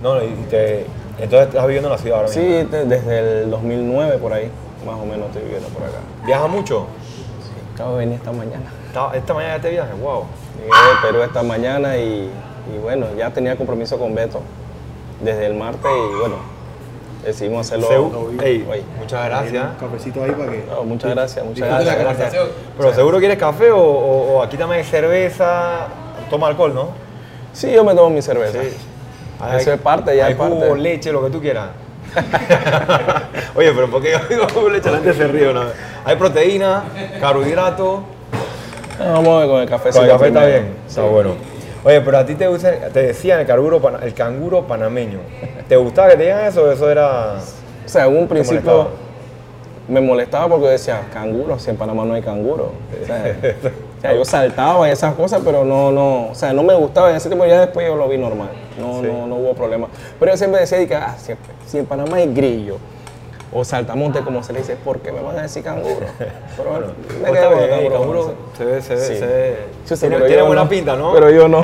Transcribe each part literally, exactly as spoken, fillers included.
No, y te, entonces estás viviendo en la ciudad ahora mismo. Sí, de- desde el dos mil nueve por ahí, más o menos estoy viviendo por acá. ¿Viajas mucho? Acabo de venir esta mañana. Esta, esta mañana ya te viajes, wow. Llegué de Perú esta mañana y, y bueno, ya tenía compromiso con Beto desde el martes y bueno, decidimos hacerlo Seu- Ey, hoy. muchas gracias. Un cafecito ahí para que... No, muchas gracias, muchas Disfrute la gracias. conversación. Pero seguro quieres café o, o- o aquí también hay cerveza, toma alcohol, ¿no? Sí, yo me tomo mi cerveza. Sí. Eso es parte, ya hay es parte. jugo, leche, lo que tú quieras. Oye, pero ¿por qué yo digo jugo, leche? La gente se ríe una vez. Hay proteína, carbohidratos. Ah, vamos a ver con el café. Con el café está bien, está bueno. Oye, pero a ti te gusta, te decían el canguro, pana- el canguro panameño. ¿Te gustaba que te digan eso o eso era...? O sea, en un principio molestaba? me molestaba porque decía, canguro, si en Panamá no hay canguro. O sea, o sea, yo saltaba y esas cosas, pero no, no, o sea, no me gustaba. En ese tiempo ya después yo lo vi normal, no, Sí. no, no hubo problema. Pero yo siempre decía, que, ah, si, si en Panamá hay grillo o saltamonte, como se le dice, ¿por qué me van a decir canguro? Pero bueno, me Está quedo con bien, el el canguro. canguro se ve, se ve, Sí. se ve... Sí, sí, tiene pero tiene yo buena no. pinta, ¿no? Pero yo no.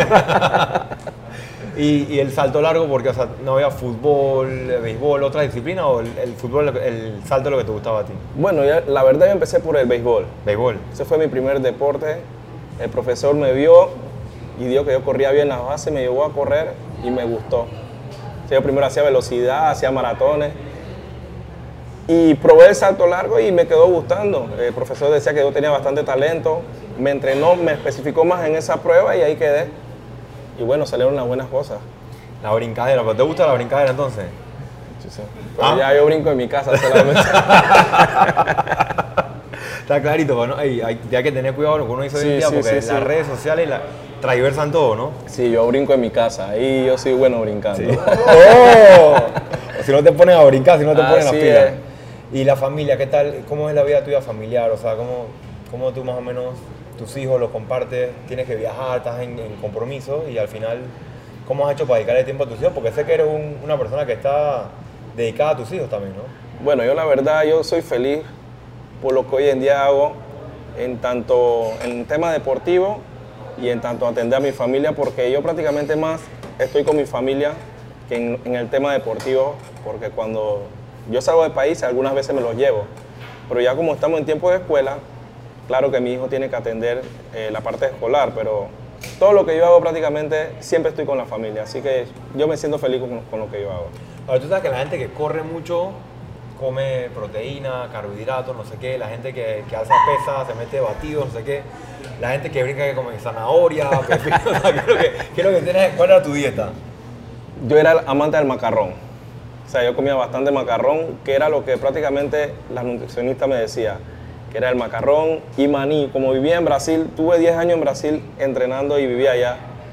Y, y el salto largo, porque o sea, no había fútbol, béisbol, otra disciplina, o el, el fútbol, el salto es lo que te gustaba a ti. Bueno, ya, la verdad yo empecé por el béisbol. Béisbol. Ese fue mi primer deporte. El profesor me vio y vio que yo corría bien las bases, me llevó a correr y me gustó. O sea, yo primero hacía velocidad, hacía maratones y probé el salto largo y me quedó gustando. El profesor decía que yo tenía bastante talento, me entrenó, me especificó más en esa prueba y ahí quedé. Y bueno, salieron las buenas cosas. La brincadera, ¿pero te gusta la brincadera entonces? Sí, sí. Pero ¿Ah? ya yo brinco en mi casa solamente. Está clarito, pero no, ey, hay, hay que tener cuidado con lo que uno dice hoy en Sí, día, sí, porque sí, las sí. redes sociales la, transversan todo, ¿no? Sí, yo brinco en mi casa, ahí yo soy bueno brincando. ¡Oh! Si no te pones a brincar, si no te pones las Así pilas. es. ¿Y la familia, qué tal? ¿Cómo es la vida tuya familiar? O sea, ¿cómo, cómo tú más o menos, tus hijos los compartes? Tienes que viajar, estás en, en compromiso y al final, ¿cómo has hecho para dedicarle tiempo a tus hijos? Porque sé que eres un- una persona que está dedicada a tus hijos también, ¿no? Bueno, yo la verdad, yo soy feliz por lo que hoy en día hago, en tanto en tema deportivo y en tanto atender a mi familia, porque yo prácticamente más estoy con mi familia que en, en el tema deportivo, porque cuando yo salgo del país algunas veces me los llevo, pero ya como estamos en tiempo de escuela, claro que mi hijo tiene que atender eh, la parte escolar, pero todo lo que yo hago prácticamente siempre estoy con la familia, así que yo me siento feliz con, con lo que yo hago. Ahora, tú sabes que la gente que corre mucho come proteína, carbohidratos, no sé qué. La gente que, que alza pesas, se mete batidos, no sé qué. La gente que brinca que come zanahoria, pepino. O sea, ¿qué es lo que, qué es lo que tienes? ¿Cuál era tu dieta? Yo era amante del macarrón. O sea, yo comía bastante macarrón, que era lo que prácticamente la nutricionista me decía, que era el macarrón y maní. Como vivía en Brasil, tuve diez años en Brasil entrenando y vivía allá,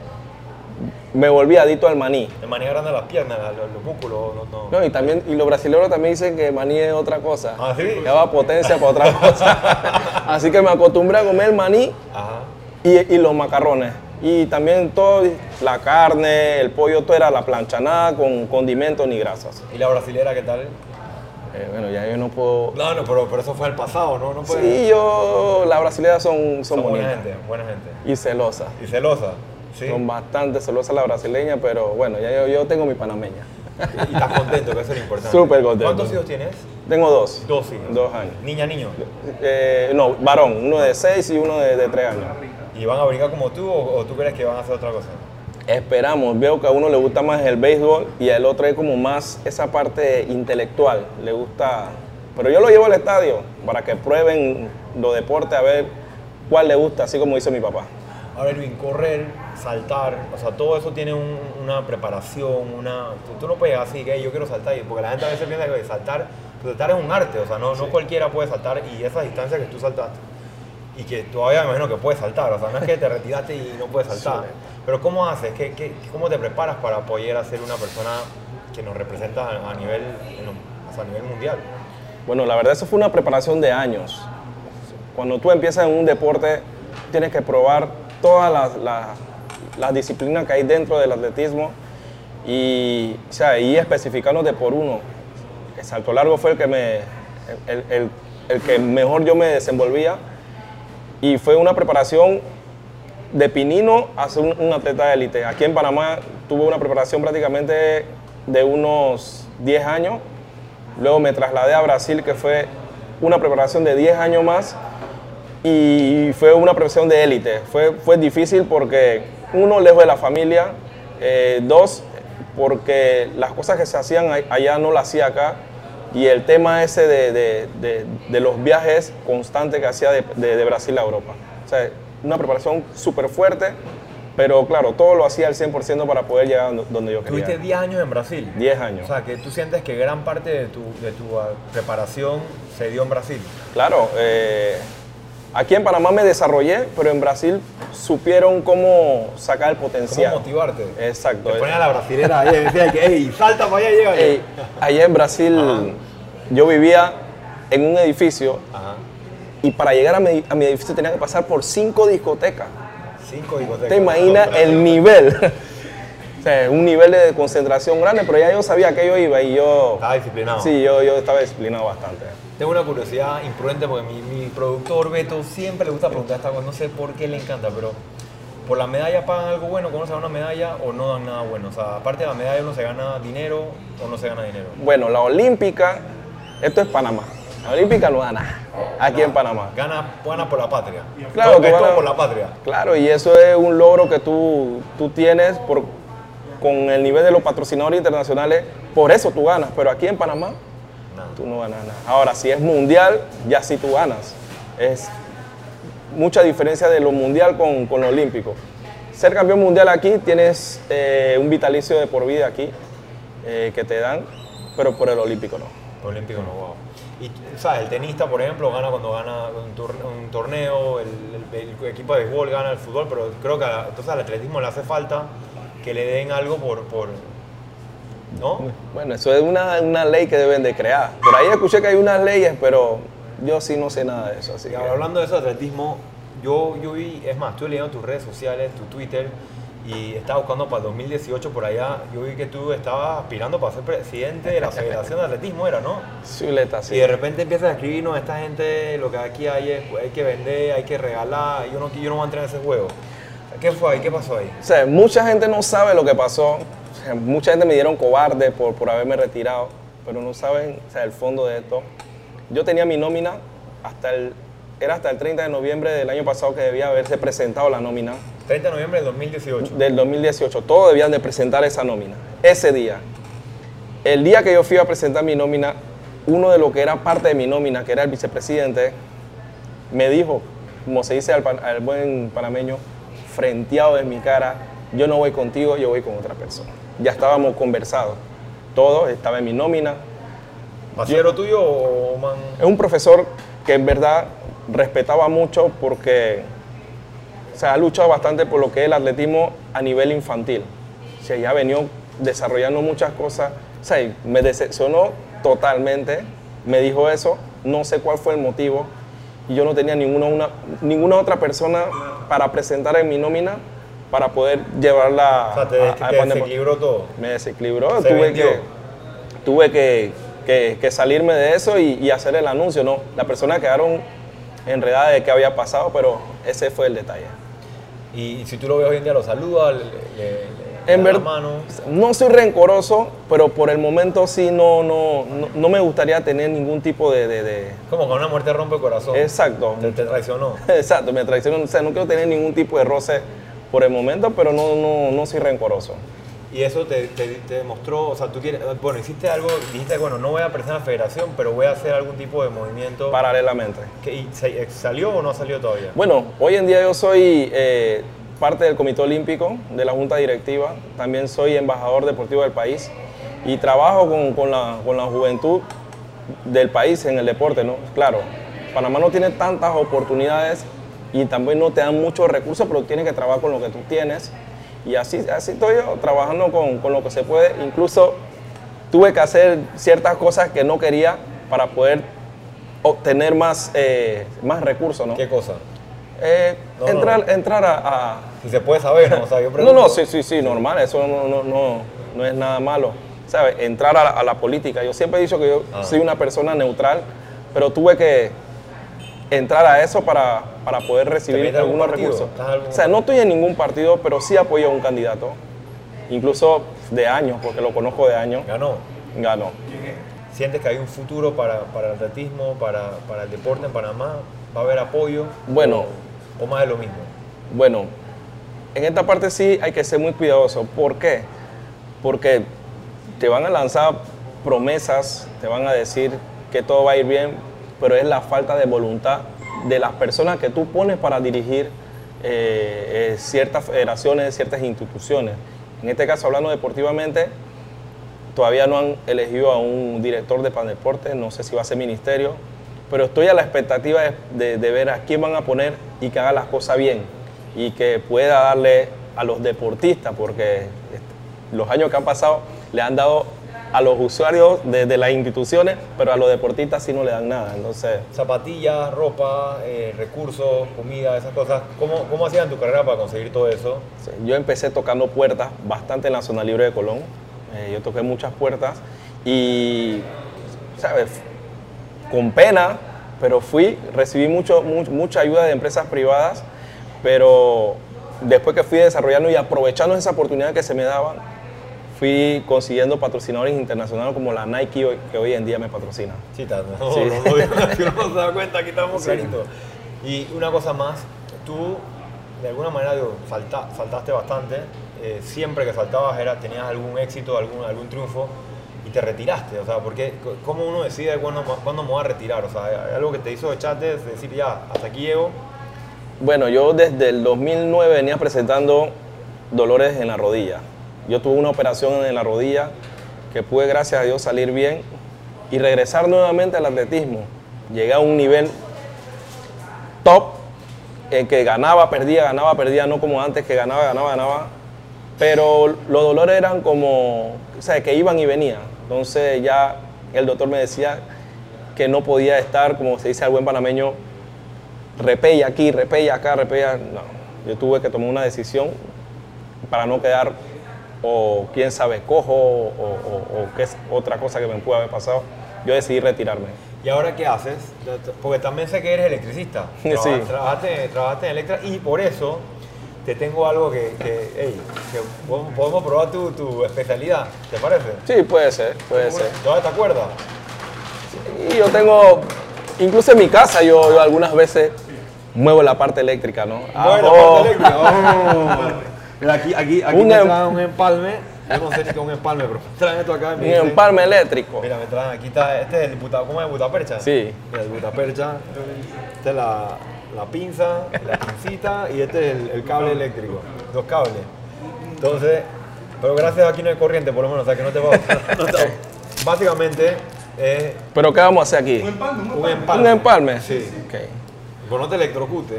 me volví adicto al maní. El maní grande las piernas, los, los músculos, no, no. No, y, también, y los brasileños también dicen que maní es otra cosa. ¿Ah, sí? Que daba potencia para otra cosa. Así que me acostumbré a comer maní Ajá. y, y los macarrones. Y también todo, la carne, el pollo, todo era la plancha, nada con condimentos ni grasas. ¿Y la brasilera qué tal? Eh, bueno, ya yo no puedo... No, no, pero, pero eso fue el pasado, ¿no? no puede- Sí, yo, las brasileñas son, son, Son buena bonitas gente, buena gente. y celosas. Y celosa, ¿sí? Son bastante celosas las brasileñas, pero bueno, ya yo, yo tengo mi panameña. Y estás contento, que eso es lo importante. Súper contento. ¿Cuántos hijos tienes? Tengo dos. Dos hijos. Dos años. Niña, niño. Eh, no, varón, uno de seis y uno de, de tres años. ¿Y van a brincar como tú o, o tú crees que van a hacer otra cosa? Esperamos, veo que a uno le gusta más el béisbol y al otro es como más esa parte intelectual, le gusta. Pero yo lo llevo al estadio para que prueben los deportes a ver cuál le gusta, así como dice mi papá. Ahora, Elvin, correr, saltar, o sea, todo eso tiene un- una preparación, una... Tú, tú no puedes llegar así, que yo quiero saltar, porque la gente a veces piensa que saltar, pues saltar es un arte, o sea, no, no cualquiera puede saltar y esas distancias que tú saltaste, y que todavía me imagino que puedes saltar, o sea, no es que te retiraste y no puedes saltar, Sí. pero ¿cómo haces? ¿Qué, qué, ¿Cómo te preparas para poder ser una persona que nos representa a, a nivel, bueno, o sea, a nivel mundial? Bueno, la verdad eso fue una preparación de años. Cuando tú empiezas en un deporte, tienes que probar todas las, las, las disciplinas que hay dentro del atletismo y, o sea, y especificándote por uno. El salto largo fue el que, me, el, el, el que mejor yo me desenvolvía y fue una preparación de pinino a ser un, un atleta de élite. Aquí en Panamá tuve una preparación prácticamente de unos diez años. Luego me trasladé a Brasil, que fue una preparación de diez años más. Y fue una preparación de élite. Fue, fue difícil porque, uno, lejos de la familia. Eh, dos, porque las cosas que se hacían allá no las hacía acá. Y el tema ese de, de, de, de los viajes constantes que hacía de, de, de Brasil a Europa. O sea, una preparación súper fuerte, pero claro, todo lo hacía al cien por ciento para poder llegar donde yo quería. ¿Tuviste diez años en Brasil? diez años. O sea, que tú sientes que gran parte de tu, de tu uh, preparación se dio en Brasil. Claro. Eh, aquí en Panamá me desarrollé, pero en Brasil supieron cómo sacar el potencial. ¿Cómo motivarte? Exacto. Te ponían a la brasilera ahí y decían que, ¡ey, salta para allá y llega! Ey, allá en Brasil, ajá, yo vivía en un edificio. Ajá. Y para llegar a mi, a mi edificio tenía que pasar por cinco discotecas. Cinco discotecas. ¿Te imaginas el nivel? O sea, un nivel de concentración grande, pero ya yo sabía que yo iba y yo... Estaba disciplinado. Sí, yo, yo estaba disciplinado bastante. Tengo una curiosidad imprudente porque mi, mi productor Beto siempre le gusta preguntar esta cosa, no sé por qué le encanta, pero ¿por la medalla pagan algo bueno cuando se gana una medalla o no dan nada bueno? O sea, aparte de la medalla, ¿uno se gana dinero o no se gana dinero? Bueno, la olímpica, esto es Panamá. La olímpica no gana aquí en Panamá. Gana, gana por la patria. Claro, todo, tú es ganas, todo por la patria. Claro, y eso es un logro que tú, tú tienes por, con el nivel de los patrocinadores internacionales. Por eso tú ganas, pero aquí en Panamá nada. Tú no ganas nada. Ahora, si es mundial, ya sí tú ganas. Es mucha diferencia de lo mundial con, con lo olímpico. Ser campeón mundial aquí, tienes eh, un vitalicio de por vida aquí eh, que te dan, pero por el olímpico no. Por el olímpico no, wow. Y, ¿sabes? El tenista, por ejemplo, gana cuando gana un, torneo, un torneo el, el, el equipo de béisbol gana el fútbol, pero creo que a, entonces al atletismo le hace falta que le den algo por... por ¿no? Bueno, eso es una, una ley que deben de crear. Por ahí escuché que hay unas leyes, pero yo sí no sé nada de eso. Así y que... hablando de eso de atletismo, yo, yo vi, es más, estuve leyendo tus redes sociales, tu Twitter, y estaba buscando para el dos mil dieciocho por allá, yo vi que tú estabas aspirando para ser presidente de la Federación de Atletismo, ¿era, no? Zuleta, sí. Y de repente empiezas a escribirnos, esta gente, lo que aquí hay es, hay que vender, hay que regalar, yo no, yo no voy a entrar en ese juego. ¿Qué fue ahí? ¿Qué pasó ahí? O sea, mucha gente no sabe lo que pasó. O sea, mucha gente me dieron cobarde por, por haberme retirado, pero no saben, o sea, el fondo de esto. Yo tenía mi nómina hasta el, era hasta el treinta de noviembre del año pasado que debía haberse presentado la nómina. treinta de noviembre del dos mil dieciocho. Del dos mil dieciocho. Todos debían de presentar esa nómina. Ese día. El día que yo fui a presentar mi nómina, uno de los que era parte de mi nómina, que era el vicepresidente, me dijo, como se dice al, al buen panameño, frenteado en mi cara, yo no voy contigo, yo voy con otra persona. Ya estábamos conversados. Todo estaba en mi nómina. ¿Bachillero tuyo o man? Es un profesor que en verdad respetaba mucho porque o sea, ha luchado bastante por lo que es el atletismo a nivel infantil. O sea, ya venía desarrollando muchas cosas. O sea, me decepcionó totalmente. Me dijo eso. No sé cuál fue el motivo. Y yo no tenía ninguna, una, ninguna otra persona para presentar en mi nómina para poder llevarla. O sea, te, a, te, a te desequilibró todo. Me desequilibró. Se tuve vendió. que, tuve que, que, que salirme de eso y, y hacer el anuncio. No, las personas quedaron enredadas de qué había pasado, pero ese fue el detalle. Y si tú lo ves hoy en día, lo saludas, le, le, le en da la verdad, mano. no soy rencoroso, pero por el momento sí no, no, no, no me gustaría tener ningún tipo de... de, de... Como con una muerte rompe el corazón. Exacto. Te, te traicionó. Exacto, me traicionó. O sea, no quiero tener ningún tipo de roce por el momento, pero no, no, no soy rencoroso. Y eso te, te, te demostró, o sea, tú quieres, bueno, hiciste algo, dijiste, bueno, no voy a pertenecer a la federación, pero voy a hacer algún tipo de movimiento. Paralelamente. ¿Qué, y, se, ¿Salió o no salió todavía? Bueno, hoy en día yo soy eh, parte del Comité Olímpico, de la Junta Directiva, también soy embajador deportivo del país y trabajo con, con, la, con la juventud del país en el deporte, ¿no? Claro, Panamá no tiene tantas oportunidades y también no te dan muchos recursos, pero tienes que trabajar con lo que tú tienes. Y así, así estoy yo, trabajando con, con lo que se puede. Incluso tuve que hacer ciertas cosas que no quería para poder obtener más, eh, más recursos, ¿no? ¿Qué cosa? Eh, no, entrar, no, no. entrar a, a... Si se puede saber, ¿no? O sea, yo no, no, sí, sí, sí, normal, eso no, no, no, no es nada malo. ¿Sabes? Entrar a la, a la política. Yo siempre he dicho que yo ah. soy una persona neutral, pero tuve que entrar a eso para, para poder recibir algunos recursos. O sea, no estoy en ningún partido, pero sí apoyo a un candidato. Incluso de años, porque lo conozco de años. Ganó. Ganó. ¿Sientes que hay un futuro para, para el atletismo, para, para el deporte en Panamá? ¿Va a haber apoyo? Bueno. ¿O, o más de lo mismo? Bueno, en esta parte sí hay que ser muy cuidadoso. ¿Por qué? Porque te van a lanzar promesas, te van a decir que todo va a ir bien, pero es la falta de voluntad de las personas que tú pones para dirigir eh, eh, ciertas federaciones, ciertas instituciones. En este caso, hablando deportivamente, todavía no han elegido a un director de Pandeporte, no sé si va a ser ministerio, pero estoy a la expectativa de, de, de ver a quién van a poner y que haga las cosas bien y que pueda darle a los deportistas, porque los años que han pasado le han dado a los usuarios de, de las instituciones, pero a los deportistas sí no le dan nada. Entonces, zapatillas, ropa, eh, recursos, comida, esas cosas. ¿Cómo, ¿Cómo hacías en tu carrera para conseguir todo eso? Yo empecé tocando puertas bastante en la zona libre de Colón. Eh, yo toqué muchas puertas y, ¿sabes? Con pena, pero fui, recibí mucho, mucho, mucha ayuda de empresas privadas, pero después que fui desarrollando y aprovechando esa oportunidad que se me daban, fui consiguiendo patrocinadores internacionales como la Nike, que hoy en día me patrocina. Sí, tanto. No, sí. no, no, no, no se da cuenta, aquí estamos sí. claritos. Y una cosa más, tú de alguna manera digo, salta, saltaste bastante, eh, siempre que saltabas era, tenías algún éxito, algún, algún triunfo y te retiraste. O sea, porque, ¿cómo uno decide cuándo, cuándo me voy a retirar? O sea, ¿hay algo que te hizo echarte, es decir, ya, hasta aquí llego? Bueno, yo desde el dos mil nueve venía presentando dolores en la rodilla. Yo tuve una operación en la rodilla que pude, gracias a Dios, salir bien y regresar nuevamente al atletismo. Llegué a un nivel top en que ganaba, perdía, ganaba, perdía, no como antes que ganaba, ganaba, ganaba. Pero los dolores eran como, o sea, que iban y venían. Entonces ya el doctor me decía que no podía estar, como se dice al buen panameño, repella aquí, repella acá, repella. No, yo tuve que tomar una decisión para no quedar, o quién sabe, cojo, o, o, o qué es otra cosa que me pudo haber pasado. Yo decidí retirarme. ¿Y ahora qué haces? Porque también sé que eres electricista. Traba, sí. Trabajaste, trabajaste en Electra y por eso te tengo algo que, que, hey, que podemos, podemos probar tu, tu especialidad. ¿Te parece? Sí, puede ser, puede ser. ¿Todavía te acuerdas? Sí, yo tengo, incluso en mi casa, yo, yo algunas veces muevo la parte eléctrica, ¿no? Mueve la parte eléctrica. Oh. Mira, aquí, aquí, aquí un me em... traen un empalme. Yo no sé si es un empalme, pero me traen esto acá. Un dicen, empalme eléctrico. Mira, me traen, aquí está, este es el buta, ¿cómo es? ¿Butapercha? Sí. Mira, el butapercha. Esta es la, la pinza, la pincita y este es el, el cable eléctrico. Dos cables. Entonces, pero gracias a aquí no hay corriente, por lo menos, o sea que no te va a... No te, básicamente es... ¿Pero qué vamos a hacer aquí? Un empalme. Un empalme. ¿Un empalme? Sí. Okay. Pues no te electrocutes.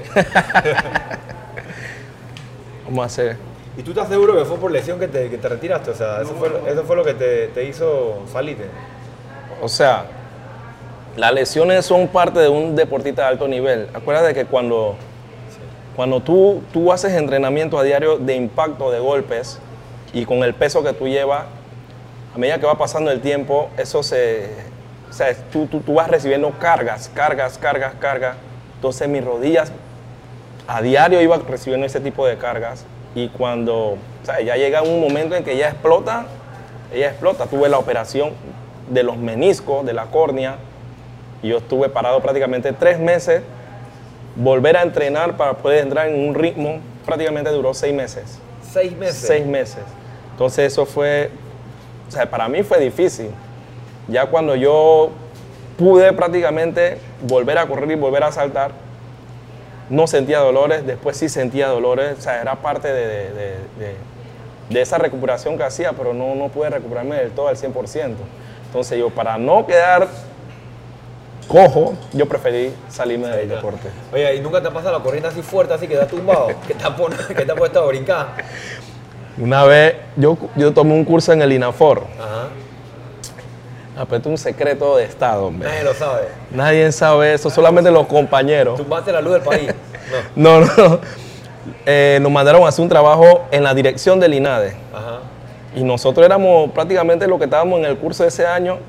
Vamos a hacer... ¿Y tú estás seguro que fue por lesión que te, que te retiraste? O sea, eso fue, eso fue lo que te, te hizo salirte. O sea, las lesiones son parte de un deportista de alto nivel. Acuérdate que cuando, sí. cuando tú, tú haces entrenamiento a diario de impacto, de golpes, y con el peso que tú llevas, a medida que va pasando el tiempo, eso se... O sea, tú, tú, tú vas recibiendo cargas, cargas, cargas, cargas. Entonces mis rodillas a diario iban recibiendo ese tipo de cargas. Y cuando, o sea, ya llega un momento en que ella explota, ella explota. Tuve la operación de los meniscos, de la córnea, y yo estuve parado prácticamente tres meses. Volver a entrenar para poder entrar en un ritmo prácticamente duró seis meses. ¿Seis meses? Seis meses. Entonces eso fue, o sea, para mí fue difícil. Ya cuando yo pude prácticamente volver a correr y volver a saltar, no sentía dolores, después sí sentía dolores, o sea, era parte de, de, de, de, de esa recuperación que hacía, pero no, no pude recuperarme del todo al cien por ciento. Entonces yo, para no quedar cojo, yo preferí salirme del deporte. Oye, ¿y nunca te pasa la corriente así fuerte, así que te has tumbado? ¿Qué te ha puesto a brincar? Una vez, yo, yo tomé un curso en el INAFOR. Ajá. Apreté un secreto de Estado, hombre. Nadie lo sabe. Nadie sabe eso, solamente los compañeros. ¿Tumbaste la luz del país? No, no. no. Eh, nos mandaron a hacer un trabajo en la dirección del INADE. Ajá. Y nosotros éramos prácticamente los que estábamos en el curso de ese año.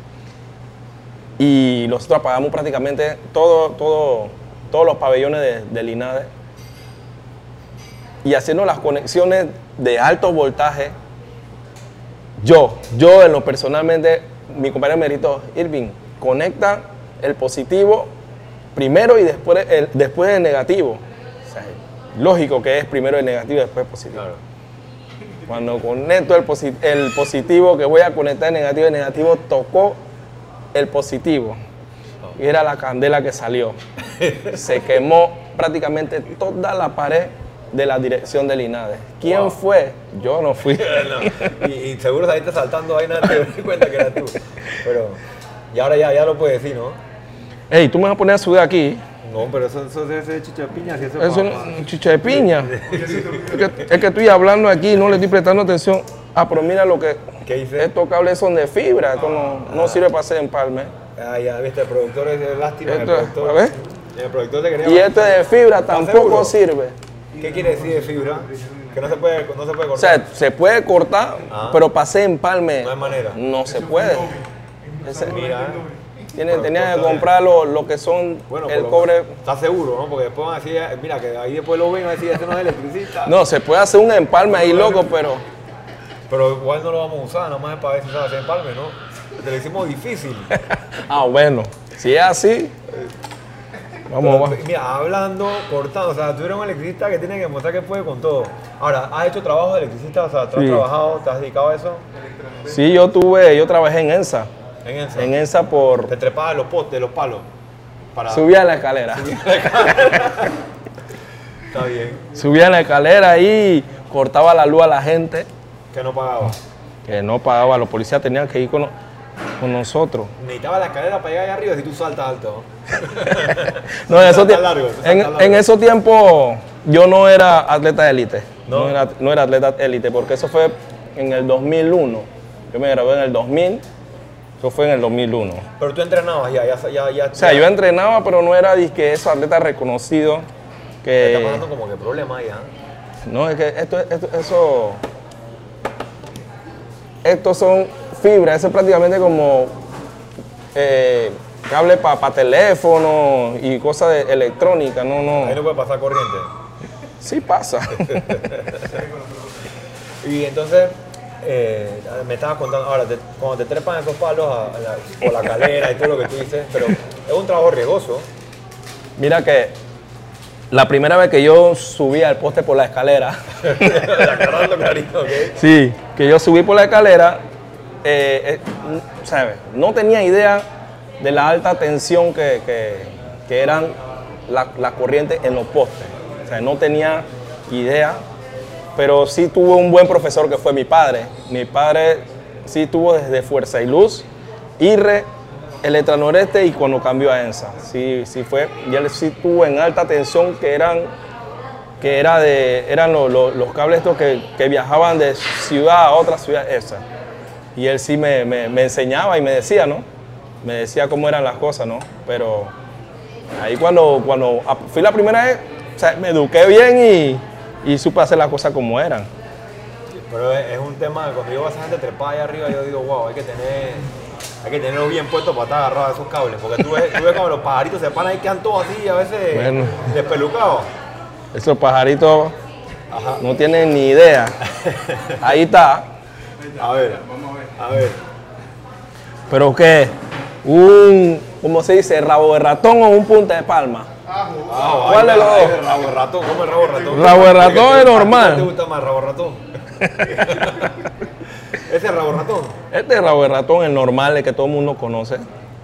Y nosotros apagamos prácticamente todo, todo, todos los pabellones de, del INADE. Y haciendo las conexiones de alto voltaje yo, yo en lo personalmente, mi compañero me gritó, Irving, conecta el positivo primero y después el, después el negativo. O sea, lógico que es primero el negativo y después el positivo. Claro. Cuando conecto el, posit el positivo, que voy a conectar el negativo, el negativo tocó el positivo. Y era la candela que salió. Se quemó prácticamente toda la pared de la dirección del INADE. ¿Quién wow. fue? Yo no fui. No. Y, y seguro saliste saltando ahí, nadie te dio cuenta que eras tú. Pero, y ahora ya, ya lo puedes decir, ¿no? Ey, ¿tú me vas a poner a sudar aquí? No, pero eso, eso debe ser chicha de piña. Si eso es un chicha de piña. es, que, es que estoy hablando aquí y no le estoy prestando atención. Ah, pero mira lo que... ¿Qué dice? Estos cables son de fibra. Esto no, no sirve para hacer empalme. Ah, ya, viste, el productor es de lástima. Esto, el productor, a ver. El productor te quería... Y este de fibra tampoco sirve. ¿Qué quiere decir de fibra? Que no se puede, no se puede cortar. O sea, se puede cortar, ah. pero para hacer empalme... No hay manera. No se puede. Ese, mira, Tiene, tenía que comprar lo, lo que son bueno, el cobre. ¿Estás seguro, no? Porque después van a decir, mira, que ahí después lo ven y van a decir, este no es electricista. No, se puede hacer un empalme ahí, loco, pero... Pero igual no lo vamos a usar, nada más es para ver si se hace empalme, ¿no? Te lo hicimos difícil. Ah, bueno. Si es así... Vamos, pero, vamos. Mira, hablando, cortando, o sea, tú eres un electricista que tiene que mostrar que puede con todo. Ahora, ¿has hecho trabajo de electricista? O sea, ¿tú has sí. trabajado, te has dedicado a eso? Sí, yo tuve, yo trabajé en ENSA. ¿En ENSA? En ENSA por... Te trepabas los potes, los palos. Para... Subía a la escalera. Subía a la escalera. Está bien. Subía a la escalera y cortaba la luz a la gente. Que no pagaba. Que no pagaba. Los policías tenían que ir con, con nosotros. Necesitaba la escalera para llegar allá arriba si tú saltas alto. No, en esos, largo, en, en esos tiempos yo no era atleta de élite. ¿No? No, era, no era atleta élite porque eso fue en el dos mil uno. Yo me gradué en el dos mil. Eso fue en el dos mil uno. Pero tú entrenabas ya, ya, ya, ya. O sea, yo entrenaba, pero no era disque esos atletas reconocidos que... Está pasando como que problema ya. No, es que esto, esto, eso... Estos son fibras, eso es prácticamente como eh, cable para pa teléfono y cosas de electrónica, no, no. Ahí no puede pasar corriente. Sí pasa. Y entonces... Eh, me estabas contando, ahora, te, cuando te trepan esos palos a, a la, por la calera y todo lo que tú dices, pero es un trabajo riesgoso. Mira que la primera vez que yo subí al poste por la escalera, clarito, ¿okay? Sí, que yo subí por la escalera, eh, eh, ¿sabes? No tenía idea de la alta tensión que, que, que eran las la corrientes en los postes. O sea, no tenía idea. Pero sí tuve un buen profesor que fue mi padre. Mi padre sí tuvo desde Fuerza y Luz, I R E, Electranoreste y cuando cambió a ENSA. Sí, sí fue. Y él sí tuvo en alta tensión que eran, que era de, eran lo, lo, los cables estos que, que viajaban de ciudad a otra ciudad esa. Y él sí me, me, me enseñaba y me decía, ¿no? Me decía cómo eran las cosas, ¿no? Pero ahí cuando, cuando fui la primera vez, o sea, me eduqué bien y... Y supe hacer las cosas como eran. Pero es, es un tema, cuando yo veo a esa gente trepada allá arriba, yo digo, wow, hay que tener, hay que tenerlo bien puesto para estar agarrado a esos cables. Porque tú ves, tú ves cuando los pajaritos se paran y quedan todos así, a veces bueno, despelucados. Esos pajaritos Ajá. no tienen ni idea. Ahí está. A ver, a ver. ¿Pero qué? Un, ¿cómo se dice? ¿Rabo de ratón o un punta de palma? Ah, ¿Cuál de los dos? El rabo de ratón, ¿cómo el rabo de ratón? Rabo de ratón es normal. ¿Qué te gusta más, rabo de ratón? ¿Este es rabo de ratón? Este es rabo de ratón, el normal, el que todo el mundo conoce.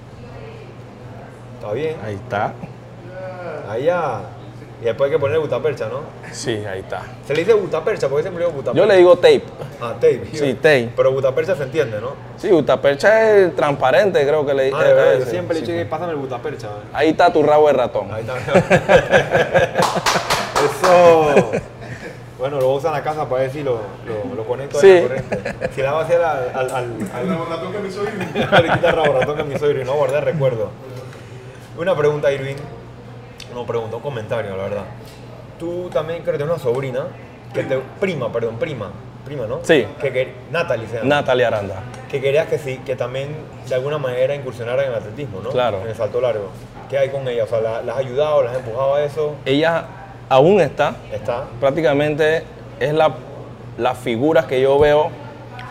Está bien. Ahí está. Ahí ya. Y después hay que poner butapercha, ¿no? Sí, ahí está. Se le dice butapercha, porque siempre le digo butapercha. Yo le digo tape. Ah, tape. Sí, tape. Pero butapercha se entiende, ¿no? Sí, butapercha es transparente, creo que le dije. Ah, de verdad, yo siempre le he dicho que pásame el butapercha. Ahí está tu rabo de ratón. Ahí está. Eso. Bueno, lo usan en la casa para ver si lo, lo, lo conecto sí. a la corriente. Si la va a hacer al... al, al, al rabo ratón que me soy Irving. Le quita el rabo ratón que me soy Irving, no guardé recuerdo. Una pregunta, Irving. No, pregunta, un comentario, la verdad. Tú también creo que tienes una sobrina, que te, prima, perdón, prima, prima, ¿no? Sí. Que, que Natalie se llama. Natalie Aranda. Que querías que sí, que también de alguna manera incursionara en el atletismo, ¿no? Claro. En el salto largo. ¿Qué hay con ella? O sea, ¿la, la has ayudado, la has empujado a eso? Ella aún está. Está. Prácticamente es la, la figura que yo veo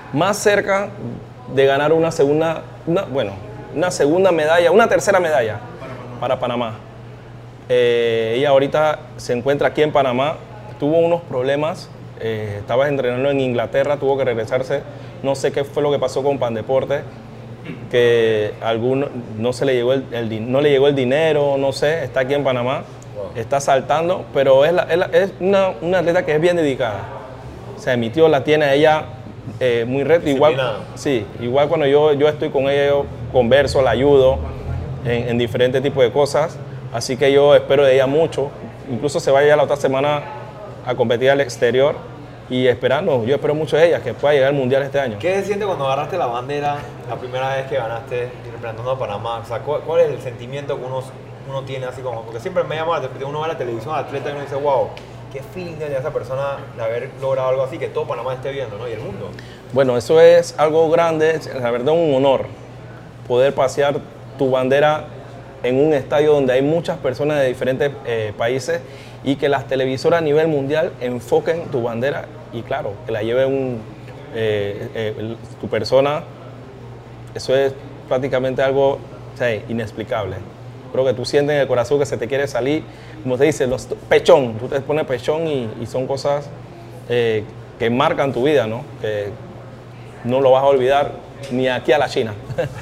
más cerca de ganar una segunda, una, bueno, una segunda medalla, una tercera medalla para Panamá. Eh, ella ahorita se encuentra aquí en Panamá, tuvo unos problemas, eh, estaba entrenando en Inglaterra, tuvo que regresarse, no sé qué fue lo que pasó con Pandeporte, que alguno, no, se le llegó el, el, no le llegó el dinero, no sé, está aquí en Panamá, wow. Está saltando, pero es, la, es, la, es una, una atleta que es bien dedicada. O sea, mi tío la tiene a ella eh, muy reto, igual, sí, igual cuando yo, yo estoy con ella, yo converso, la ayudo en, en diferentes tipos de cosas, así que yo espero de ella mucho, incluso se va ya la otra semana a competir al exterior, y esperando, yo espero mucho de ella, que pueda llegar al Mundial este año. ¿Qué se siente cuando agarraste la bandera la primera vez que ganaste representando a Panamá? O sea, ¿cuál, cuál es el sentimiento que uno, uno tiene así como? Porque siempre me llama la atención, uno ve la televisión al atleta y uno dice, wow, qué feeling de esa persona de haber logrado algo así, que todo Panamá esté viendo, ¿no? Y el mundo. Bueno, eso es algo grande, la verdad un honor, poder pasear tu bandera en un estadio donde hay muchas personas de diferentes eh, países y que las televisoras a nivel mundial enfoquen tu bandera y claro, que la lleve un, eh, eh, tu persona. Eso es prácticamente algo, o sea, inexplicable. Creo que tú sientes en el corazón que se te quiere salir, como se dice, los, pechón, tú te pones pechón y, y son cosas eh, que marcan tu vida, ¿no? Que no lo vas a olvidar ni aquí a la China.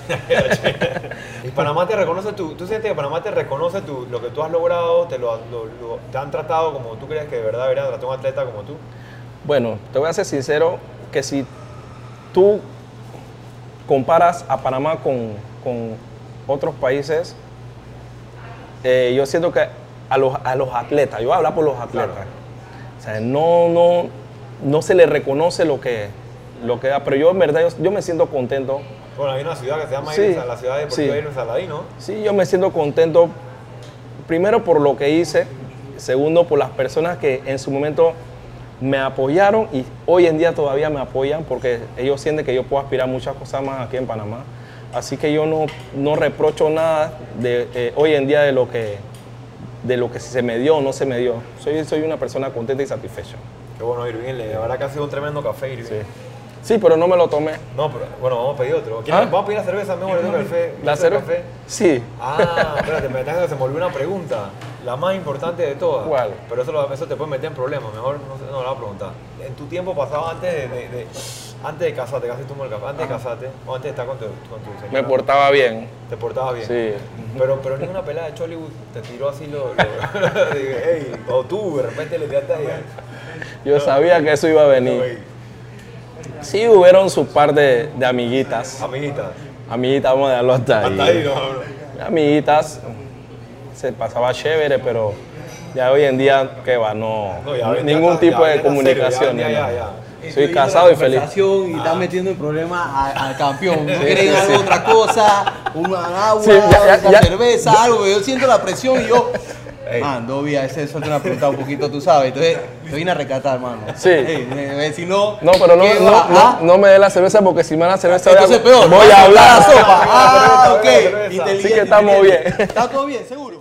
¿Y Panamá te reconoce, tú, tú sientes que Panamá te reconoce tu, lo que tú has logrado, te, lo, lo, lo, te han tratado como tú crees que de verdad deberían tratar a un atleta como tú? Bueno, te voy a ser sincero, que si tú comparas a Panamá con, con otros países, eh, yo siento que a los, a los atletas, yo voy a hablar por los atletas, claro. O sea, no, no, no se les reconoce lo que, lo que da, pero yo en verdad yo, yo me siento contento. Bueno, hay una ciudad que se llama sí, Iris, la ciudad de Puerto Iris Saladino. Sí, yo me siento contento, primero por lo que hice, segundo por las personas que en su momento me apoyaron y hoy en día todavía me apoyan porque ellos sienten que yo puedo aspirar muchas cosas más aquí en Panamá. Así que yo no, no reprocho nada de, eh, hoy en día de lo, que, de lo que se me dio o no se me dio. Soy, soy una persona contenta y satisfecha. Qué bueno, Irving. La verdad que ha sido un tremendo café, Irving. Sí. Sí, pero no me lo tomé. No, pero bueno, vamos a pedir otro. ¿Ah? Vamos a pedir la cerveza, mi amor, el café. ¿La cerveza? Sí. Ah, espérate, me se me olvidó una pregunta. La más importante de todas. ¿Cuál? Pero eso, lo, eso te puede meter en problemas. Mejor no, no, no la voy a preguntar. En tu tiempo pasado, antes de, de, de antes de casarte, casi tú el café, antes de casarte, o antes de estar con tu, con tu señora. Me portaba bien. ¿Te portabas bien? Sí. Pero, pero ninguna pelada de Chollywood te tiró así lo... lo hey, o tú, de repente le tiraste ahí. Yo no, sabía que eso iba a venir. Sí, hubieron su par de, de amiguitas. Amiguitas. Amiguitas, vamos a dejarlo hasta ahí. Hasta ahí, no, no. Amiguitas, se pasaba chévere, pero ya hoy en día, ¿qué va? No, no ya, ningún ya, tipo ya, de ya, comunicación. Serio, ya, ya, ya. Soy casado y feliz. Y ah. estás metiendo en problemas al campeón. ¿No sí, quieren sí, algo, sí. otra cosa? Una agua, sí, ya, ya, una cerveza, ya. algo. Yo siento la presión y yo... Hey. Man, Dobby, a veces suelta una pregunta un poquito, tú sabes. Entonces, te vine a recatar, hermano. Sí. Hey, si no, no, pero no, no, no, no me dé la cerveza porque si me da la cerveza entonces voy a, peor. Voy a hablar. La sopa. Ah, ok. Sí que estamos bien. Está todo bien, seguro.